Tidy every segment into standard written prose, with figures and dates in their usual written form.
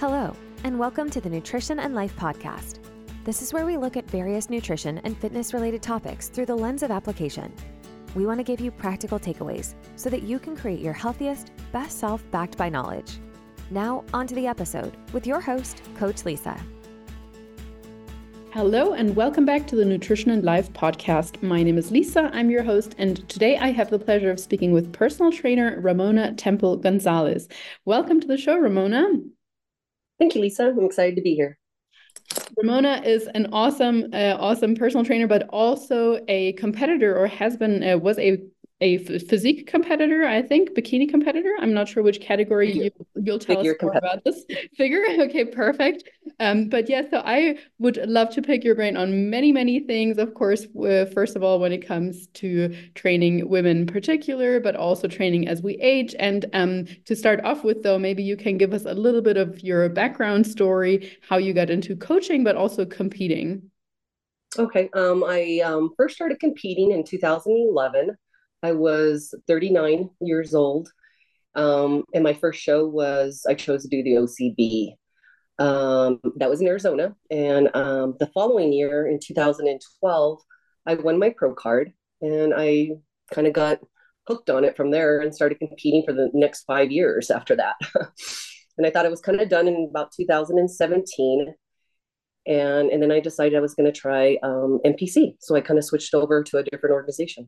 Hello, and welcome to the Nutrition and Life Podcast. This is where we look at various nutrition and fitness-related topics through the lens of application. We want to give you practical takeaways so that you can create your healthiest, best self backed by knowledge. Now, on to the episode with your host, Coach Lisa. Hello and welcome back to the Nutrition and Life Podcast. My name is Lisa, I'm your host, and today I have the pleasure of speaking with personal trainer Ramona Temple Gonzalez. Welcome to the show, Ramona. Thank you, Lisa. I'm excited to be here. Ramona is an awesome personal trainer, but also a competitor, or has been, was a physique competitor, I think, bikini competitor. I'm not sure which category you'll tell us more about this. Figure? Okay, perfect. But yeah, so I would love to pick your brain on many things, of course, first of all, when it comes to training women in particular, but also training as we age. And to start off with, though, maybe you can give us a little bit of your background story, how you got into coaching, but also competing. Okay. I first started competing in 2011. I was 39 years old. And my first show was, I chose to do the OCB. That was in Arizona. And the following year, in 2012, I won my pro card. And I kind of got hooked on it from there and started competing for the next 5 years after that. And I thought I was kind of done in about 2017. And then I decided I was going to try NPC. So I kind of switched over to a different organization.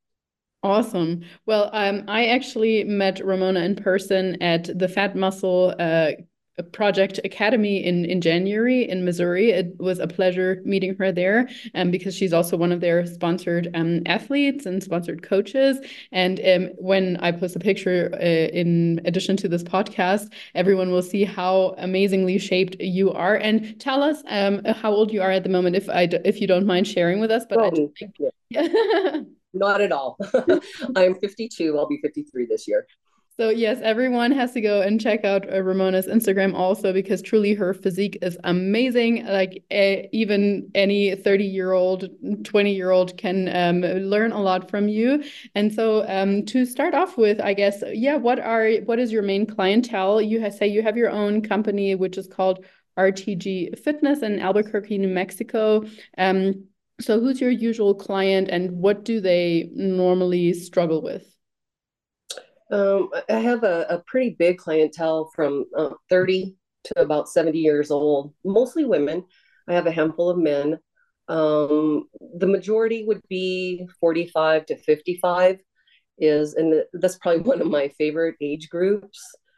Awesome. Well, I actually met Ramona in person at the Fat Muscle Project Academy in January in Missouri. It was a pleasure meeting her there, because she's also one of their sponsored athletes and sponsored coaches. And when I post a picture in addition to this podcast, everyone will see how amazingly shaped you are. And tell us how old you are at the moment, if you don't mind sharing with us. But I just think, yeah. Not at all. I'm 52. I'll be 53 this year. So yes, everyone has to go and check out Ramona's Instagram also, because truly her physique is amazing. Like even any 30-year-old, 20-year-old can learn a lot from you. And so to start off with, I guess, yeah, what is your main clientele? You say you have your own company, which is called RTG Fitness in Albuquerque, New Mexico. So who's your usual client and what do they normally struggle with? I have a pretty big clientele from 30 to about 70 years old, mostly women. I have a handful of men. The majority would be 45 to 55 and that's probably one of my favorite age groups.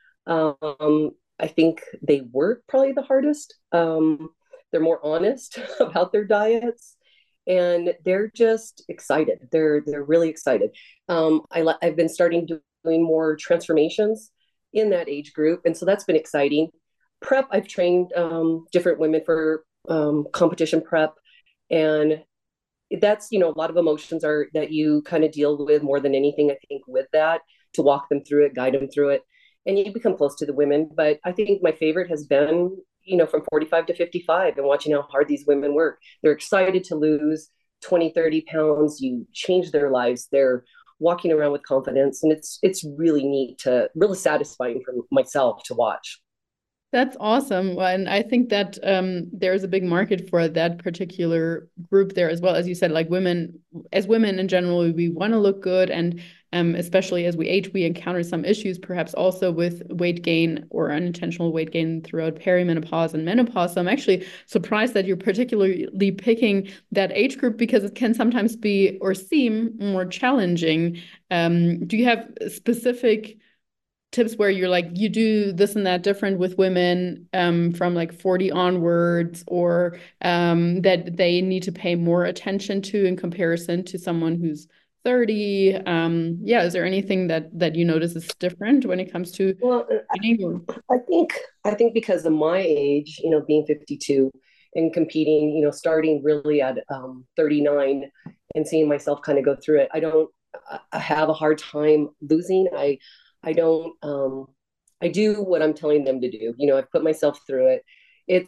I think they work probably the hardest. They're more honest about their diets. And they're just excited. They're really excited. I've been starting doing more transformations in that age group, and so that's been exciting. Prep, I've trained different women for competition prep, and that's a lot of emotions are that you kind of deal with more than anything. I think with that, to walk them through it, guide them through it, and you become close to the women. But I think my favorite has been from 45 to 55 and watching how hard these women work. They're excited to lose 20, 30 pounds. You change their lives. They're walking around with confidence. And it's really neat really satisfying for myself to watch. That's awesome. Well, and I think that there's a big market for that particular group there as well. As you said, like women in general, we want to look good. And especially as we age, we encounter some issues, perhaps also with weight gain or unintentional weight gain throughout perimenopause and menopause. So I'm actually surprised that you're particularly picking that age group, because it can sometimes be or seem more challenging. Do you have specific tips where you're like, you do this and that different with women from like 40 onwards, or that they need to pay more attention to in comparison to someone who's 30? Is there anything that you notice is different when it comes to eating? I think because of my age, being 52 and competing, starting really at 39 and seeing myself kind of go through it, I have a hard time losing. I don't, I do what I'm telling them to do. I've put myself through it.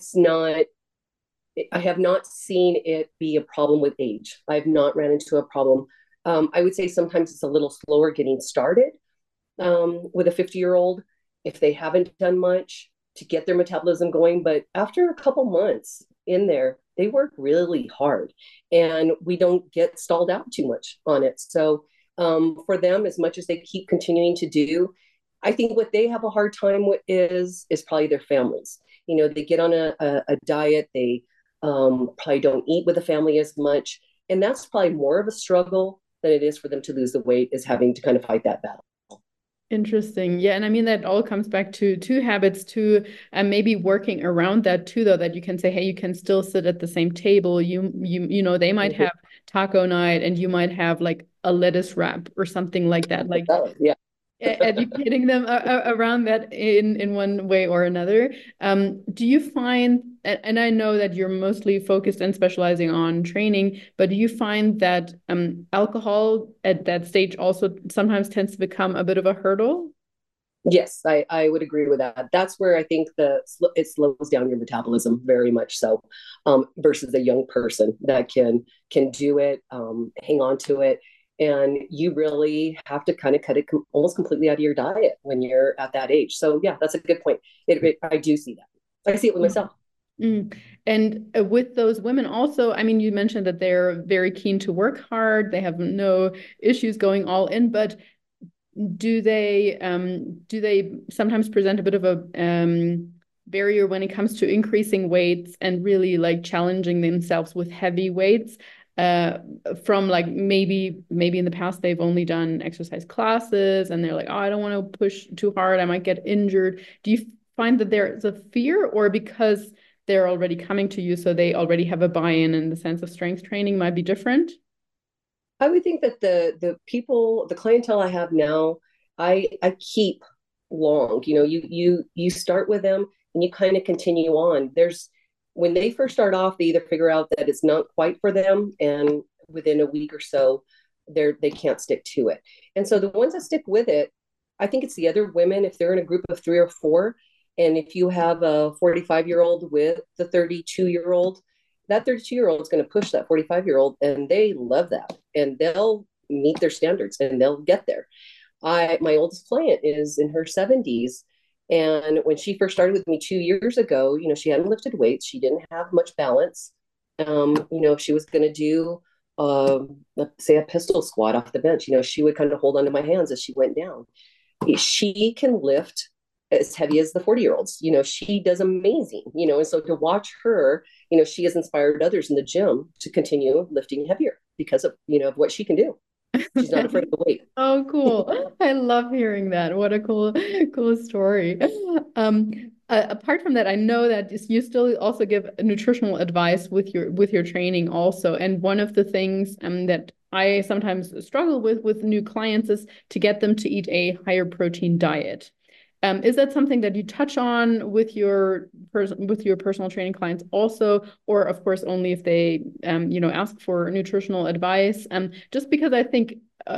I have not seen it be a problem with age. I've not ran into a problem. I would say sometimes it's a little slower getting started with a 50-year-old if they haven't done much. to get their metabolism going. But after a couple months in there, they work really hard, and we don't get stalled out too much on it. So for them, as much as they keep continuing to do, I think what they have a hard time with is probably their families. You know, they get on a diet, they probably don't eat with the family as much, and that's probably more of a struggle than it is for them to lose the weight, is having to kind of fight that battle. Interesting. Yeah. And I mean, that all comes back to habits, to maybe working around that too, though, that you can say, hey, you can still sit at the same table. You know, they might have taco night and you might have like a lettuce wrap or something like that. Like, yeah. Educating them around that in one way or another. Do you find, and I know that you're mostly focused and specializing on training, but do you find that alcohol at that stage also sometimes tends to become a bit of a hurdle? Yes, I would agree with that. That's where I think it slows down your metabolism very much so, versus a young person that can do it, hang on to it. And you really have to kind of cut it almost completely out of your diet when you're at that age. So yeah, that's a good point. I do see that. I see it with myself. And with those women also, I mean, you mentioned that they're very keen to work hard. They have no issues going all in, but do they sometimes present a bit of a barrier when it comes to increasing weights and really like challenging themselves with heavy weights? From like maybe in the past they've only done exercise classes and they're like, oh, I don't want to push too hard, I might get injured. Do you find that there's a fear, or because they're already coming to you, so they already have a buy-in and the sense of strength training might be different? I would think that the clientele I have now, I keep long. You know, you start with them and you kind of continue on. When they first start off, they either figure out that it's not quite for them, and within a week or so, they can't stick to it. And so the ones that stick with it, I think it's the other women, if they're in a group of 3 or 4, and if you have a 45-year-old with the 32-year-old, that 32-year-old is going to push that 45-year-old, and they love that, and they'll meet their standards and they'll get there. My oldest client is in her 70s. And when she first started with me 2 years ago, you know, she hadn't lifted weights. She didn't have much balance. You know, if she was going to do, let's say, a pistol squat off the bench, you know, she would kind of hold onto my hands as she went down. She can lift as heavy as the 40-year-olds. You know, she does amazing, you know, and so to watch her, you know, she has inspired others in the gym to continue lifting heavier because of, you know, of what she can do. She's not afraid of the weight. Oh, cool. I love hearing that. What a cool story. Apart from that, I know that you still also give nutritional advice with your training also. And one of the things that I sometimes struggle with new clients is to get them to eat a higher protein diet. Is that something that you touch on with your personal training clients also, or of course only if they ask for nutritional advice? Just because I think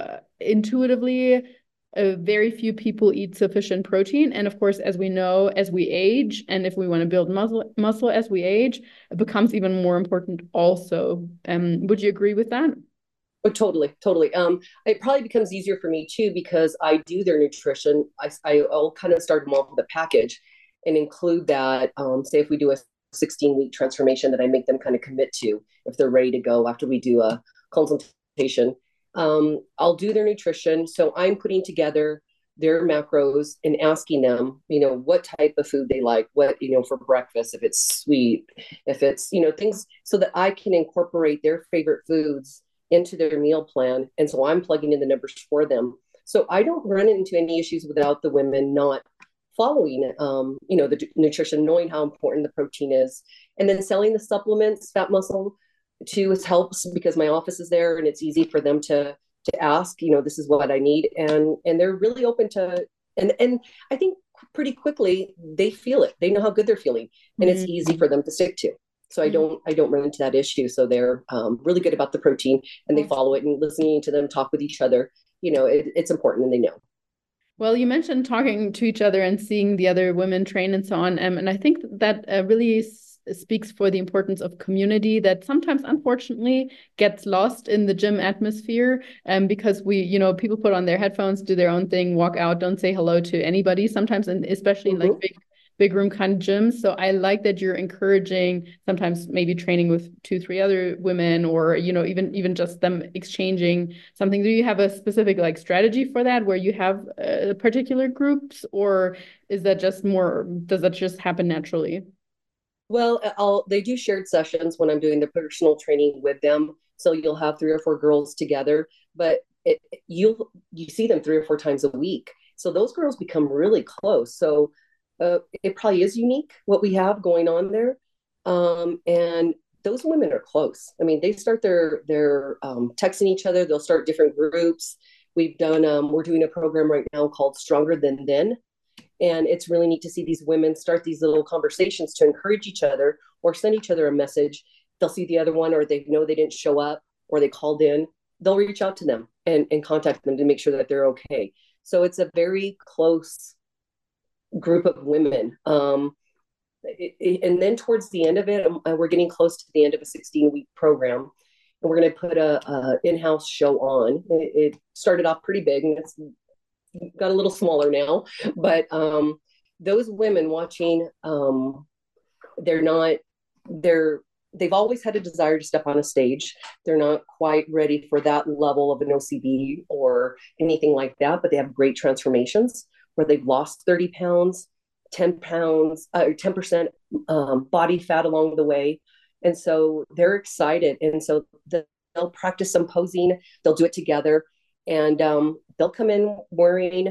intuitively, very few people eat sufficient protein, and of course, as we know, as we age, and if we want to build muscle as we age, it becomes even more important. Also, would you agree with that? Oh, totally. It probably becomes easier for me too because I do their nutrition. I'll kind of start them off with a package and include that. Say if we do a 16-week transformation that I make them kind of commit to, if they're ready to go after we do a consultation, I'll do their nutrition. So I'm putting together their macros and asking them, you know, what type of food they like, what, you know, for breakfast, if it's sweet, if it's, you know, things so that I can incorporate their favorite foods into their meal plan. And so I'm plugging in the numbers for them. So I don't run into any issues without the women not following, you know, the nutrition, knowing how important the protein is. And then selling the supplements, Fat Muscle, too, helps because my office is there and it's easy for them to ask, you know, this is what I need. And they're really open to, and I think pretty quickly they feel it. They know how good they're feeling and it's easy for them to stick to. So I don't run into that issue. So they're really good about the protein and they follow it, and listening to them talk with each other, you know, it's important and they know. Well, you mentioned talking to each other and seeing the other women train and so on. And I think that really speaks for the importance of community that sometimes, unfortunately, gets lost in the gym atmosphere. Because people put on their headphones, do their own thing, walk out, don't say hello to anybody sometimes, and especially in like big room kind of gyms. So I like that you're encouraging sometimes maybe training with 2, 3 other women, or, you know, even just them exchanging something. Do you have a specific like strategy for that where you have particular groups, or is that just more, does that just happen naturally? Well, they do shared sessions when I'm doing the personal training with them. So you'll have 3 or 4 girls together, but you see them 3 or 4 times a week. So those girls become really close. So it probably is unique what we have going on there. And those women are close. I mean, they start their texting each other. They'll start different groups. We're doing a program right now called Stronger Than Then. And it's really neat to see these women start these little conversations to encourage each other or send each other a message. They'll see the other one, or they know they didn't show up or they called in. They'll reach out to them and contact them to make sure that they're okay. So it's a very close group of women. And then towards the end of it, we're getting close to the end of a 16-week program. And we're going to put a in-house show on. It started off pretty big, and it's got a little smaller now. But those women watching, they've always had a desire to step on a stage. They're not quite ready for that level of an OCB or anything like that, but they have great transformations where they've lost 30 pounds, 10 pounds, or 10% body fat along the way. And so they're excited. And so they'll practice some posing. They'll do it together. And they'll come in wearing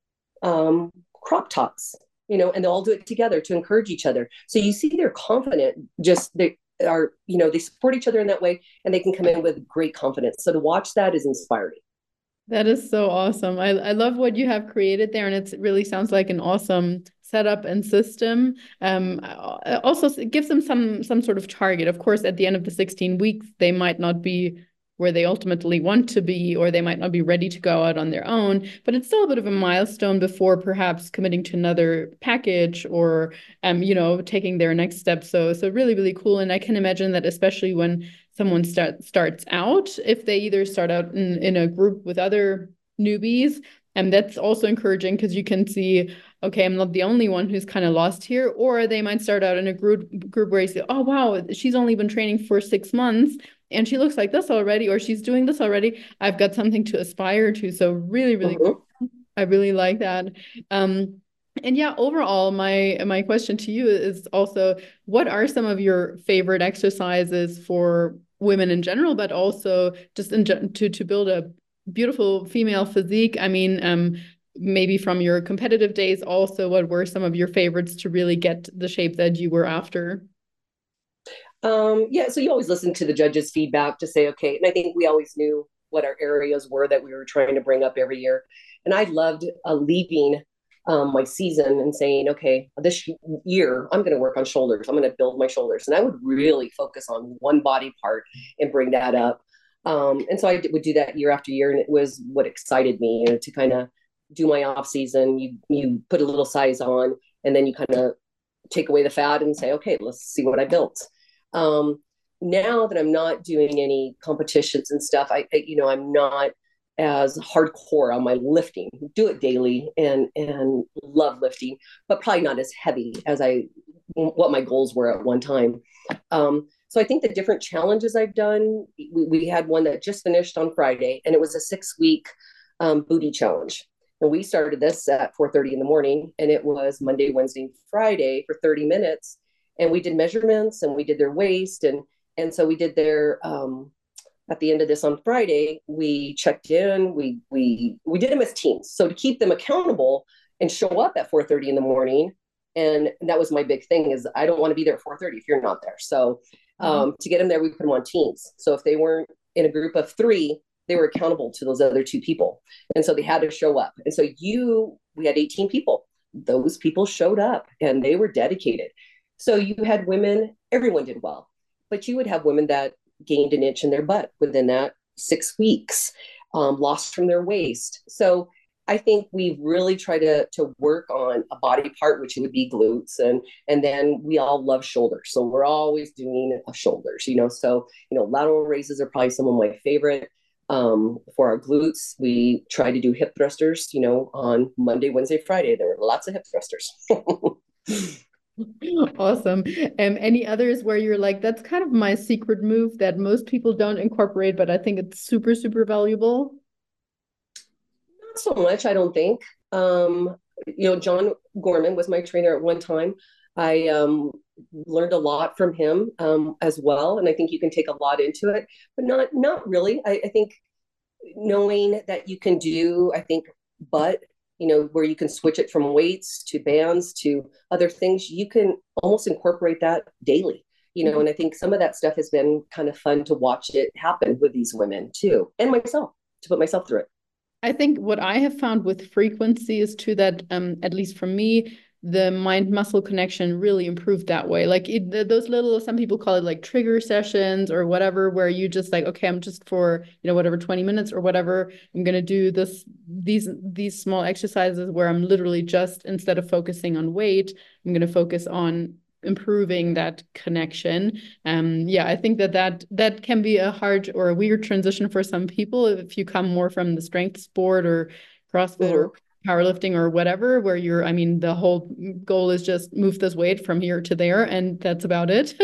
crop tops, you know, and they'll all do it together to encourage each other. So you see they're confident, they are, you know, they support each other in that way, and they can come in with great confidence. So to watch that is inspiring. That is so awesome. I love what you have created there, and it really sounds like an awesome setup and system. Also, it gives them some sort of target. Of course, at the end of the 16 weeks, they might not be where they ultimately want to be, or they might not be ready to go out on their own, but it's still a bit of a milestone before perhaps committing to another package or, you know, taking their next step. So really, really cool. And I can imagine that especially when someone starts out, if they either start out in a group with other newbies, and that's also encouraging because you can see, okay, I'm not the only one who's kind of lost here. Or they might start out in a group where you say, oh, wow, she's only been training for 6 months and she looks like this already, or she's doing this already. I've got something to aspire to. So really, really cool. I really like that. And yeah, overall, my question to you is also, what are some of your favorite exercises for women in general, but also just to build a beautiful female physique? I mean, maybe from your competitive days also, what were some of your favorites to really get the shape that you were after? Yeah, so you always listen to the judges' feedback to say, okay, and I think we always knew what our areas were that we were trying to bring up every year. And I loved leaving my season and saying, okay, this year I'm going to work on shoulders. I'm going to build my shoulders. And I would really focus on one body part and bring that up. And so I would do that year after year. And it was what excited me, you know, to kind of do my off season. You put a little size on, and then you kind of take away the fat and say, okay, let's see what I built. Now that I'm not doing any competitions and stuff, I'm not as hardcore on my lifting. Do it daily and love lifting, but probably not as heavy as what my goals were at one time. So I think the different challenges I've done, we had one that just finished on Friday, and it was a 6-week booty challenge. And we started this at 4:30 in the morning, and it was Monday, Wednesday, Friday for 30 minutes. And we did measurements, and we did their waist. And so we did their, at the end of this on Friday, we checked in, we did them as teams. So to keep them accountable and show up at 4:30 in the morning. And that was my big thing, is I don't want to be there at 4:30 if you're not there. So to get them there, we put them on teams. So if they weren't in a group of 3, they were accountable to those other 2 people. And so they had to show up. And so we had 18 people. Those people showed up and they were dedicated. So you had women, everyone did well, but you would have women that gained an inch in their butt within that 6 weeks, lost from their waist. So I think we really try to work on a body part, which would be glutes. And then we all love shoulders. So we're always doing shoulders, so, lateral raises are probably some of my favorite. For our glutes, we try to do hip thrusters, on Monday, Wednesday, Friday. There were lots of hip thrusters. Awesome. Any others where you're like, that's kind of my secret move that most people don't incorporate, but I think it's super, super valuable? Not so much, I don't think. John Gorman was my trainer at one time. I learned a lot from him as well, and I think you can take a lot into it, but not really. I think knowing that you can do, I think, but where you can switch it from weights to bands to other things, you can almost incorporate that daily. And I think some of that stuff has been kind of fun to watch it happen with these women too, and myself, to put myself through it. I think what I have found with frequency is too that, at least for me, the mind muscle connection really improved that way. Like those little, some people call it like trigger sessions or whatever, where you just like, okay, I'm just for, whatever, 20 minutes or whatever, I'm going to do these small exercises where I'm literally just, instead of focusing on weight, I'm going to focus on improving that connection. Yeah, I think that can be a hard or a weird transition for some people if you come more from the strength sport or CrossFit or powerlifting or whatever, where I mean, the whole goal is just move this weight from here to there, and that's about it.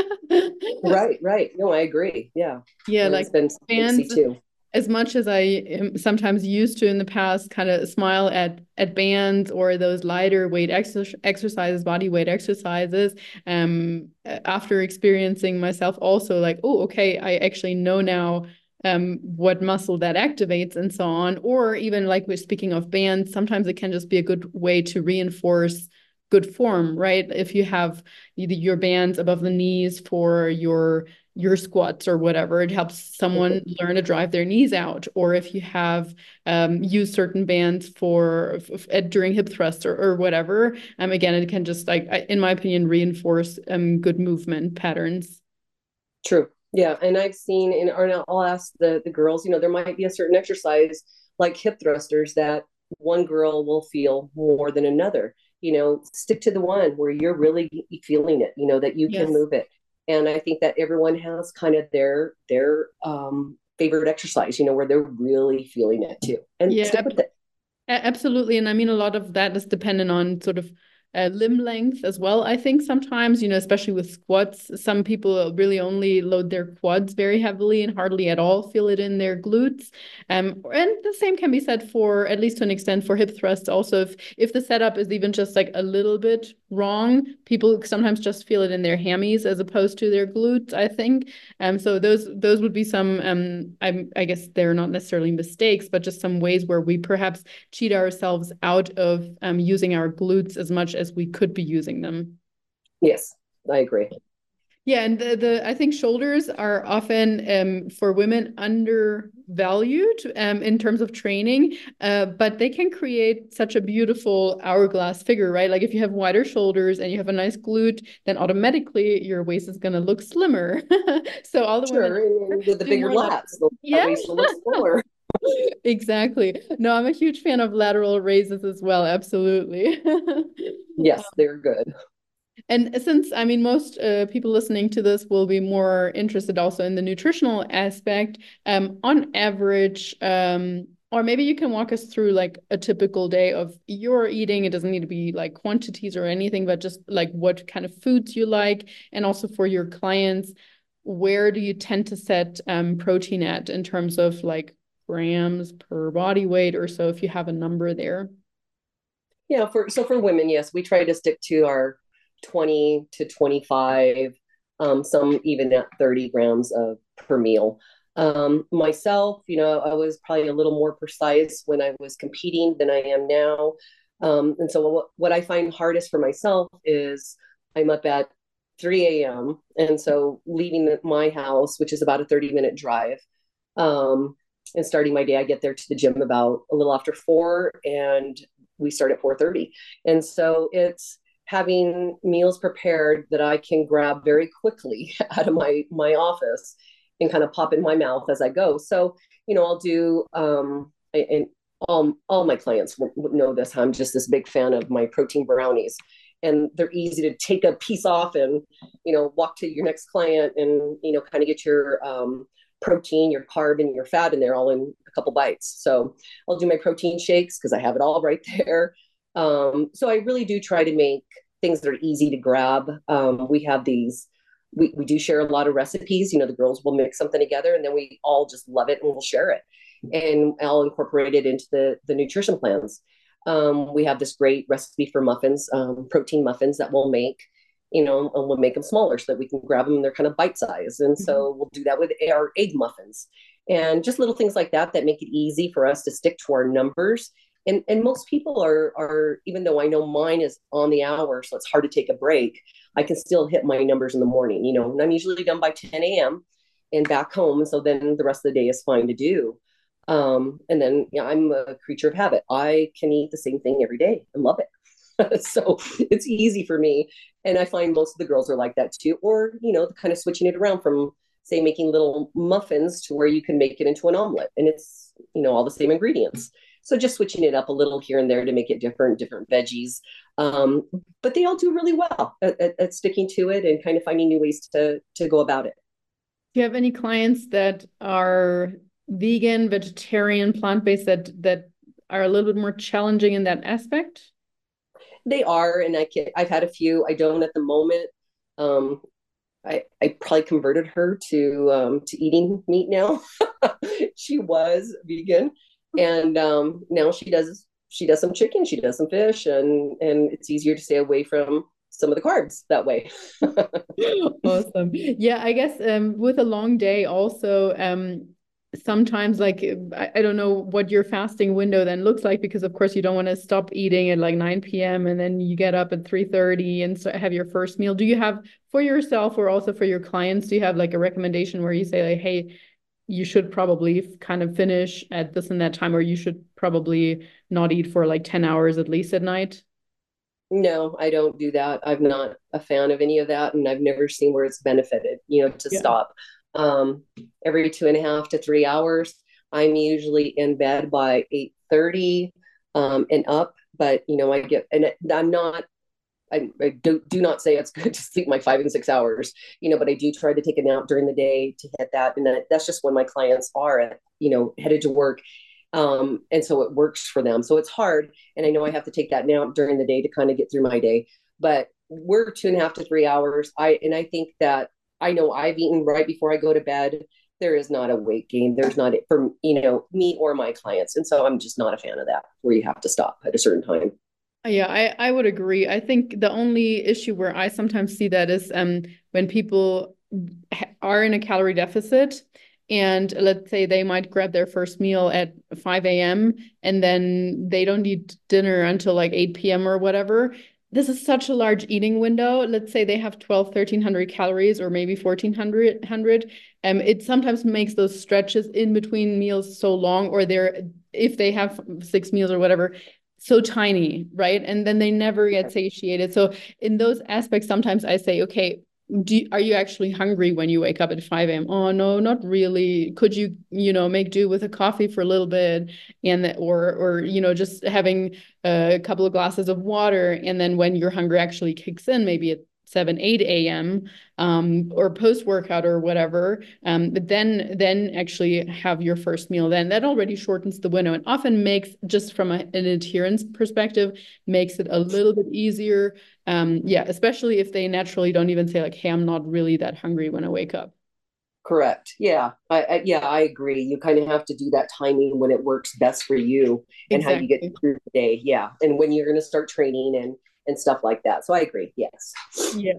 Right. No, I agree. Yeah. Yeah, And like it's been fancy bands, too. as much as I am sometimes used to in the past, kind of smile at bands or those lighter weight exercises, body weight exercises, after experiencing myself also like, oh, okay, I actually know now what muscle that activates and so on. Or even like we're speaking of bands, sometimes it can just be a good way to reinforce good form, right? If you have your bands above the knees for your squats or whatever, it helps someone learn to drive their knees out. Or if you have used certain bands for during hip thrusts or whatever, again, it can just like, in my opinion, reinforce good movement patterns. True. Yeah. And I've seen, or I'll ask the girls, there might be a certain exercise like hip thrusters that one girl will feel more than another. Stick to the one where you're really feeling it, that you can Yes. move it. And I think that everyone has kind of their favorite exercise, where they're really feeling it too. And Yeah, stick with it. absolutely. And I mean, a lot of that is dependent on sort of limb length as well. I think sometimes, especially with squats, some people really only load their quads very heavily and hardly at all feel it in their glutes. And the same can be said for, at least to an extent, for hip thrusts. Also, if the setup is even just like a little bit wrong, people sometimes just feel it in their hammies as opposed to their glutes, I think. So those would be some, I guess they're not necessarily mistakes, but just some ways where we perhaps cheat ourselves out of using our glutes as much as we could be using them. Yes, I agree. Yeah, and the I think shoulders are often for women undervalued in terms of training, but they can create such a beautiful hourglass figure, right? Like if you have wider shoulders and you have a nice glute, then automatically your waist is going to look slimmer. So all the women And with the do bigger more like, lats, that yeah. waist will look smaller. Exactly. No, I'm a huge fan of lateral raises as well. Absolutely. Yes, they're good. And since, I mean, most people listening to this will be more interested also in the nutritional aspect, on average, or maybe you can walk us through like a typical day of your eating. It doesn't need to be like quantities or anything, but just like what kind of foods you like. And also for your clients, where do you tend to set protein at in terms of like grams per body weight or so, if you have a number there? Yeah, for women, yes, we try to stick to our 20 to 25, some even at 30 grams of per meal. Myself, I was probably a little more precise when I was competing than I am now. And so what I find hardest for myself is I'm up at 3 a.m. And so leaving my house, which is about a 30-minute drive, and starting my day, I get there to the gym about a little after 4, and we start at 4:30. And so it's having meals prepared that I can grab very quickly out of my office and kind of pop in my mouth as I go. So, I'll do and all my clients would know this. I'm just this big fan of my protein brownies. And they're easy to take a piece off and, walk to your next client and, kind of get your protein, your carb, and your fat in there all in a couple bites. So I'll do my protein shakes because I have it all right there. So I really do try to make things that are easy to grab. We have these, we do share a lot of recipes. The girls will mix something together and then we all just love it and we'll share it. And I'll incorporate it into the nutrition plans. We have this great recipe for muffins, protein muffins that we'll make, and we'll make them smaller so that we can grab them and they're kind of bite size. And so we'll do that with our egg muffins and just little things like that make it easy for us to stick to our numbers. And most people are, even though I know mine is on the hour, so it's hard to take a break, I can still hit my numbers in the morning, and I'm usually done by 10 a.m. and back home. And so then the rest of the day is fine to do. And then I'm a creature of habit. I can eat the same thing every day and love it. So it's easy for me. And I find most of the girls are like that too, or, kind of switching it around from, say, making little muffins to where you can make it into an omelet and it's, all the same ingredients. So just switching it up a little here and there to make it different veggies. But they all do really well at sticking to it and kind of finding new ways to go about it. Do you have any clients that are vegan, vegetarian, plant-based that are a little bit more challenging in that aspect? They are, and I've had a few. I don't at the moment. I probably converted her to eating meat now. She was vegan, and now she does some chicken, she does some fish, and it's easier to stay away from some of the carbs that way. Awesome. Yeah, I guess with a long day also, sometimes like I don't know what your fasting window then looks like, because of course you don't want to stop eating at like 9 p.m. and then you get up at 3:30 and so have your first meal. Do you have, for yourself or also for your clients, do you have like a recommendation where you say like, hey, you should probably kind of finish at this and that time, or you should probably not eat for like 10 hours at least at night? No, I don't do that. I'm not a fan of any of that, and I've never seen where it's benefited, to stop. Every 2.5 to 3 hours. I'm usually in bed by 8:30 and up, but I do not say it's good to sleep my 5 and 6 hours, but I do try to take a nap during the day to hit that. And that's just when my clients are, headed to work. And so it works for them. So it's hard. And I know I have to take that nap during the day to kind of get through my day, but we're 2.5 to 3 hours. I think that I know I've eaten right before I go to bed. There is not a weight gain. There's not it for, me or my clients. And so I'm just not a fan of that, where you have to stop at a certain time. Yeah, I would agree. I think the only issue where I sometimes see that is when people are in a calorie deficit, and let's say they might grab their first meal at 5 a.m. and then they don't eat dinner until like 8 p.m. or whatever. This is such a large eating window. Let's say they have 1,300 calories or maybe 1,400. It sometimes makes those stretches in between meals so long, or if they have 6 meals or whatever, so tiny, right? And then they never get satiated. So in those aspects, sometimes I say, okay, are you actually hungry when you wake up at 5 a.m.? Oh, no, not really. Could you, make do with a coffee for a little bit or just having a couple of glasses of water. And then when your hunger actually kicks in, maybe at 7, 8 a.m. Or post-workout or whatever, but then actually have your first meal. Then that already shortens the window and often makes, just from an adherence perspective, makes it a little bit easier. Especially if they naturally don't even say like, hey, I'm not really that hungry when I wake up. Correct. Yeah. I agree. You kind of have to do that timing when it works best for you and how you get through the day. Yeah. And when you're going to start training and stuff like that. So I agree. Yes. Yeah.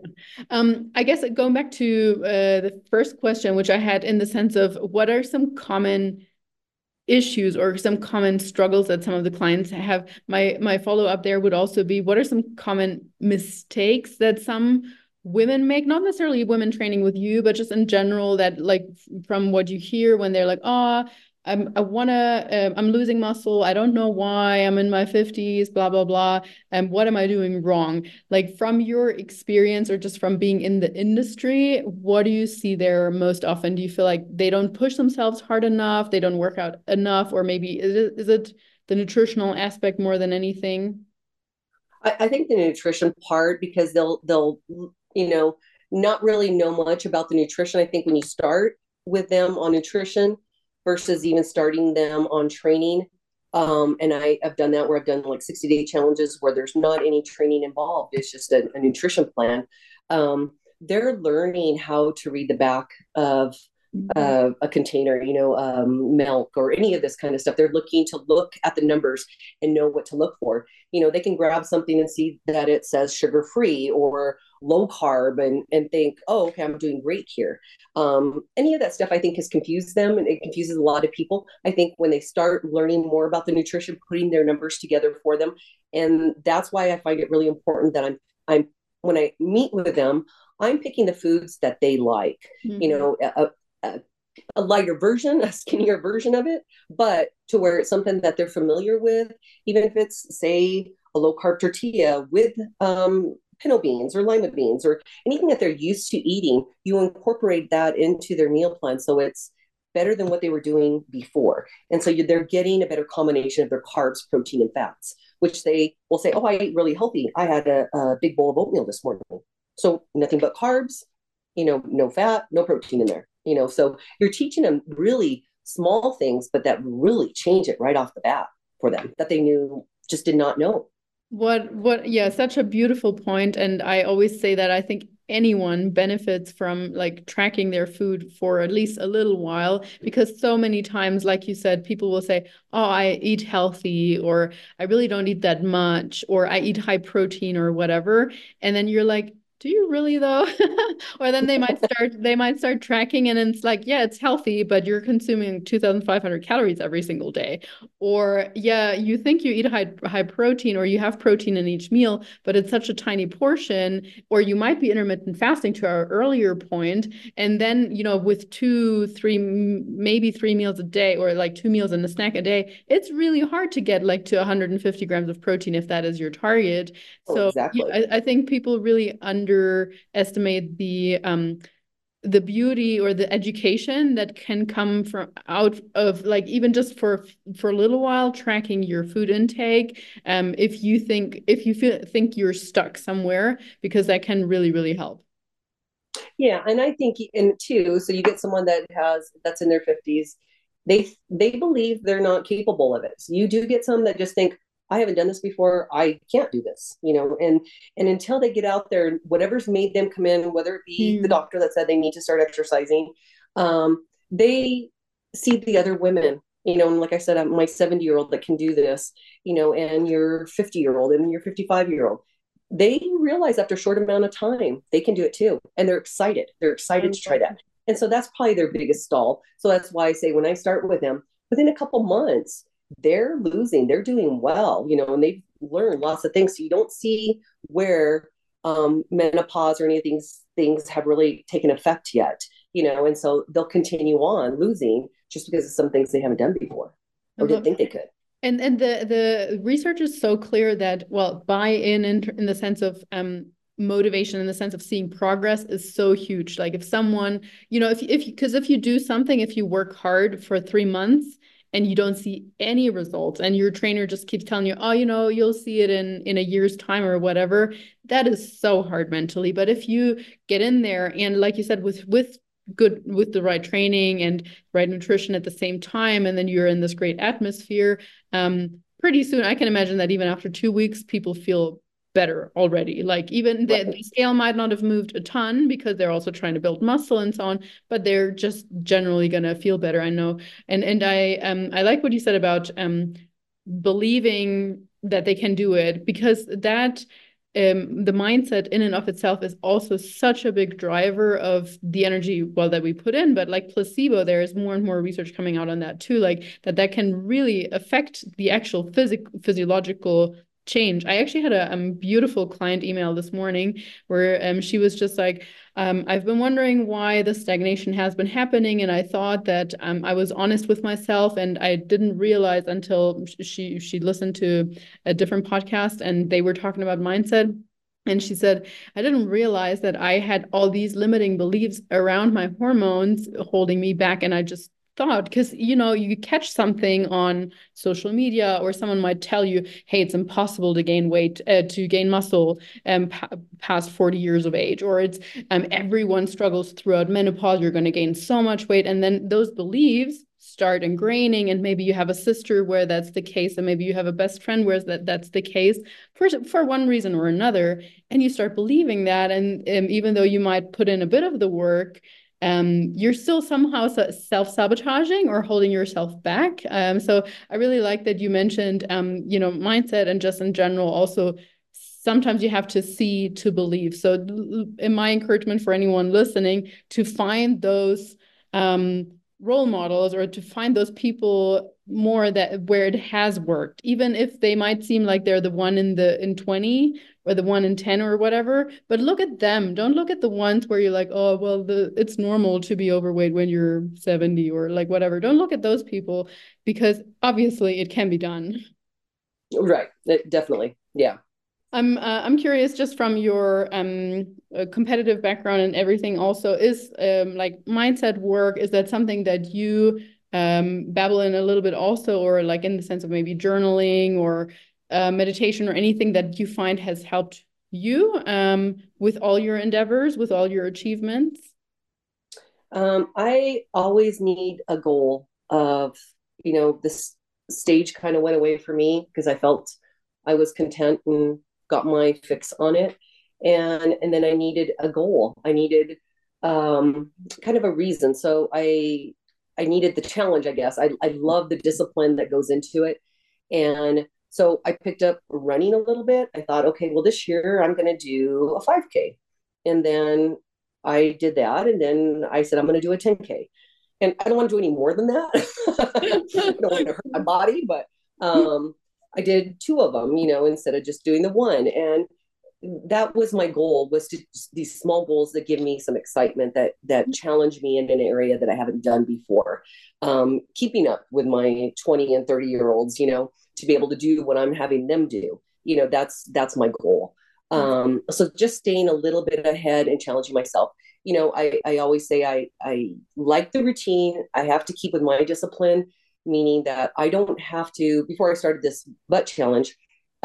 I guess going back to the first question, which I had in the sense of what are some common issues or some common struggles that some of the clients have? My follow-up there would also be, what are some common mistakes that some women make, not necessarily women training with you, but just in general, that like from what you hear when they're like, oh, I'm losing muscle. I don't know why. I'm in my 50s, blah, blah, blah. And what am I doing wrong? Like from your experience or just from being in the industry, what do you see there most often? Do you feel like they don't push themselves hard enough? They don't work out enough? Or maybe is it the nutritional aspect more than anything? I think the nutrition part, because they'll not really know much about the nutrition. I think when you start with them on nutrition versus even starting them on training, And I have done that where I've done like 60-day challenges where there's not any training involved. It's just a nutrition plan. They're learning how to read the back of a container, milk or any of this kind of stuff. They're looking to look at the numbers and know what to look for. They can grab something and see that it says sugar free or low carb and think, oh, okay, I'm doing great here. Any of that stuff I think has confused them, and it confuses a lot of people. I think when they start learning more about the nutrition, putting their numbers together for them. And that's why I find it really important that I'm when I meet with them, I'm picking the foods that they like. A, a lighter version, a skinnier version of it, but to where it's something that they're familiar with, even if it's, say, a low carb tortilla with pinto beans or lima beans or anything that they're used to eating, you incorporate that into their meal plan. So it's better than what they were doing before. And so they're getting a better combination of their carbs, protein, and fats, which they will say, oh, I ate really healthy. I had a big bowl of oatmeal this morning. So nothing but carbs, no fat, no protein in there. So you're teaching them really small things, but that really change it right off the bat for them that they just did not know. Yeah, such a beautiful point. And I always say that I think anyone benefits from like tracking their food for at least a little while, because so many times, like you said, people will say, oh, I eat healthy, or I really don't eat that much, or I eat high protein or whatever. And then you're like, do you really though? Or then they might start tracking, and it's like, yeah, it's healthy, but you're consuming 2,500 calories every single day. Or yeah, you think you eat high protein, or you have protein in each meal, but it's such a tiny portion. Or you might be intermittent fasting, to our earlier point, and then with 2, 3, maybe 3 meals a day, or like 2 meals and a snack a day, it's really hard to get like to 150 grams of protein if that is your target. So exactly. Yeah, I think people really underestimate the beauty or the education that can come from out of, like, even just for a little while, tracking your food intake. If you think you're stuck somewhere, because that can really, really help. Yeah, and I think, and too, so you get someone that's in their 50s, they believe they're not capable of it. So you do get some that just think, I haven't done this before, I can't do this, and until they get out there, whatever's made them come in, whether it be the doctor that said they need to start exercising, they see the other women, and like I said, I'm my 70-year-old that can do this, and your 50-year-old and your 55-year-old, they realize after a short amount of time they can do it too, and they're excited to try that. And so that's probably their biggest stall. So that's why I say when I start with them, within a couple months they're doing well, and they've learned lots of things. So you don't see where menopause or any of these things have really taken effect yet, and so they'll continue on losing just because of some things they haven't done before or didn't think they could. And the research is so clear that, well, buy-in in the sense of motivation, in the sense of seeing progress, is so huge. Like if someone, if you do something, if you work hard for 3 months and you don't see any results, and your trainer just keeps telling you, oh, you'll see it in a year's time or whatever, that is so hard mentally. But if you get in there and, like you said, with the right training and right nutrition at the same time, and then you're in this great atmosphere, pretty soon I can imagine that even after 2 weeks people feel better already. Like even the scale might not have moved a ton, because they're also trying to build muscle and so on, but they're just generally gonna feel better, I know. And I like what you said about believing that they can do it, because that the mindset in and of itself is also such a big driver of the energy, well, that we put in. But like placebo, there is more and more research coming out on that too, like that can really affect the actual physiological change. I actually had a beautiful client email this morning where she was just like, I've been wondering why the stagnation has been happening, and I thought that I was honest with myself, and I didn't realize until she listened to a different podcast and they were talking about mindset. And she said, I didn't realize that I had all these limiting beliefs around my hormones holding me back. And I just thought, because you catch something on social media, or someone might tell you, hey, it's impossible to gain weight, to gain muscle past 40 years of age, or it's everyone struggles throughout menopause, you're going to gain so much weight. And then those beliefs start ingraining, and maybe you have a sister where that's the case, and maybe you have a best friend where that's the case for one reason or another, and you start believing that, and even though you might put in a bit of the work, you're still somehow self-sabotaging or holding yourself back. So I really like that you mentioned, mindset, and just in general also, sometimes you have to see to believe. So in my encouragement for anyone listening, to find those role models, or to find those people more where it has worked, even if they might seem like they're the one in 20 or the one in 10 or whatever, but look at them. Don't look at the ones where you're like, oh, well, it's normal to be overweight when you're 70 or like whatever. Don't look at those people, because obviously it can be done. Right. Definitely. Yeah. I'm curious, just from your competitive background and everything, also, is like mindset work, is that something that you babble in a little bit also, or like in the sense of maybe journaling or meditation, or anything that you find has helped you with all your endeavors, with all your achievements? I always need a goal of, this stage kind of went away for me because I felt I was content and got my fix on it. And then I needed a goal. I needed kind of a reason. So I needed the challenge, I guess. I love the discipline that goes into it. And so I picked up running a little bit. I thought, okay, well, this year I'm going to do a 5K. And then I did that. And then I said, I'm going to do a 10K. And I don't want to do any more than that. I don't want to hurt my body, but I did 2 of them, instead of just doing the one. And that was my goal, was to these small goals that give me some excitement, that challenge me in an area that I haven't done before. Keeping up with my 20 and 30-year-olds, to be able to do what I'm having them do, that's my goal. So just staying a little bit ahead and challenging myself. I always say I like the routine. I have to keep with my discipline, meaning that I don't have to, before I started this butt challenge,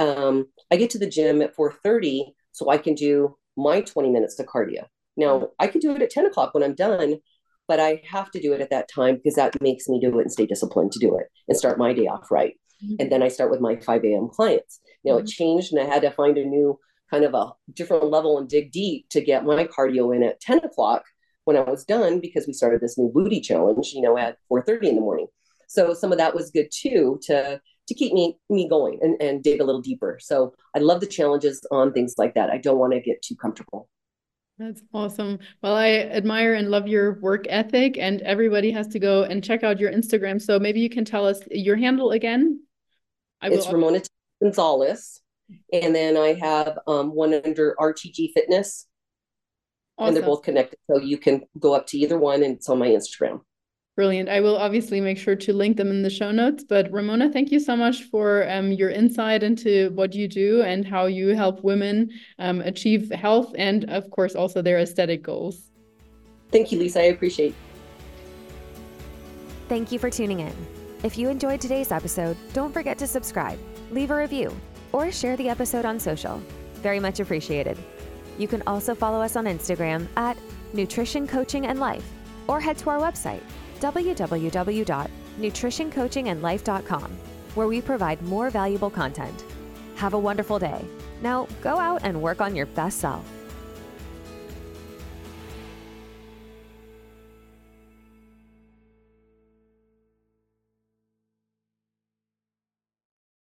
I get to the gym at 4:30 so I can do my 20 minutes of cardio. Now, I could do it at 10 o'clock when I'm done, but I have to do it at that time because that makes me do it and stay disciplined to do it and start my day off right. Mm-hmm. And then I start with my 5 a.m. clients. Now, it changed, and I had to find a new kind of a different level and dig deep to get my cardio in at 10 o'clock when I was done, because we started this new booty challenge, at 4:30 in the morning. So some of that was good too, to keep me going and dig a little deeper. So I love the challenges on things like that. I don't want to get too comfortable. That's awesome. Well, I admire and love your work ethic, and everybody has to go and check out your Instagram. So maybe you can tell us your handle again. It's Ramona Gonzalez. And then I have one under RTG Fitness. Awesome. And they're both connected. So you can go up to either one, and it's on my Instagram. Brilliant. I will obviously make sure to link them in the show notes. But Ramona, thank you so much for your insight into what you do and how you help women achieve health and, of course, also their aesthetic goals. Thank you, Lisa. I appreciate it. Thank you for tuning in. If you enjoyed today's episode, don't forget to subscribe, leave a review, or share the episode on social. Very much appreciated. You can also follow us on Instagram at Nutrition Coaching and Life, or head to our website, www.nutritioncoachingandlife.com, where we provide more valuable content. Have a wonderful day. Now go out and work on your best self.